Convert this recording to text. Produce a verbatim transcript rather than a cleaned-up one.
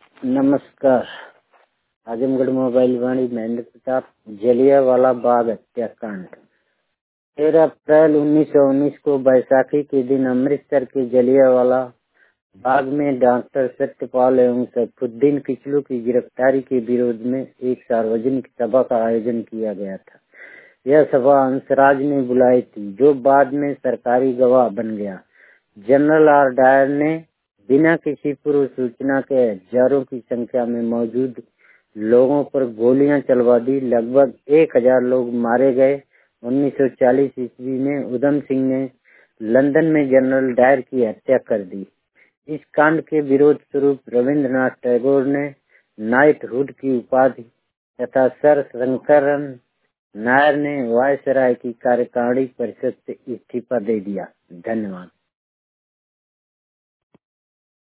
नमस्कार। आजमगढ़ मोबाइल वाणी महेंद्र प्रताप। जलियांवाला बाग हत्याकांड। तेरह अप्रैल उन्नीस सौ उन्नीस को बैसाखी के दिन अमृतसर के जलियांवाला बाग में डॉक्टर सत्यपाल एवं सैफुद्दीन किचलू की गिरफ्तारी के विरोध में एक सार्वजनिक सभा का आयोजन किया गया था। यह सभा हंसराज ने बुलाई थी, जो बाद में सरकारी गवाह बन गया। जनरल आर डायर ने बिना किसी पूर्व सूचना के हजारों की संख्या में मौजूद लोगों पर गोलियां चलवा दी। लगभग एक हजार लोग मारे गए। उन्नीस सौ चालीस ईस्वी में उधम सिंह ने लंदन में जनरल डायर की हत्या कर दी। इस कांड के विरोध स्वरूप रविंद्रनाथ टैगोर ने नाइटहुड की उपाधि तथा सर शंकरन नायर ने वायसराय की कार्यकारिणी परिषद से इस्तीफा दे दिया। धन्यवाद।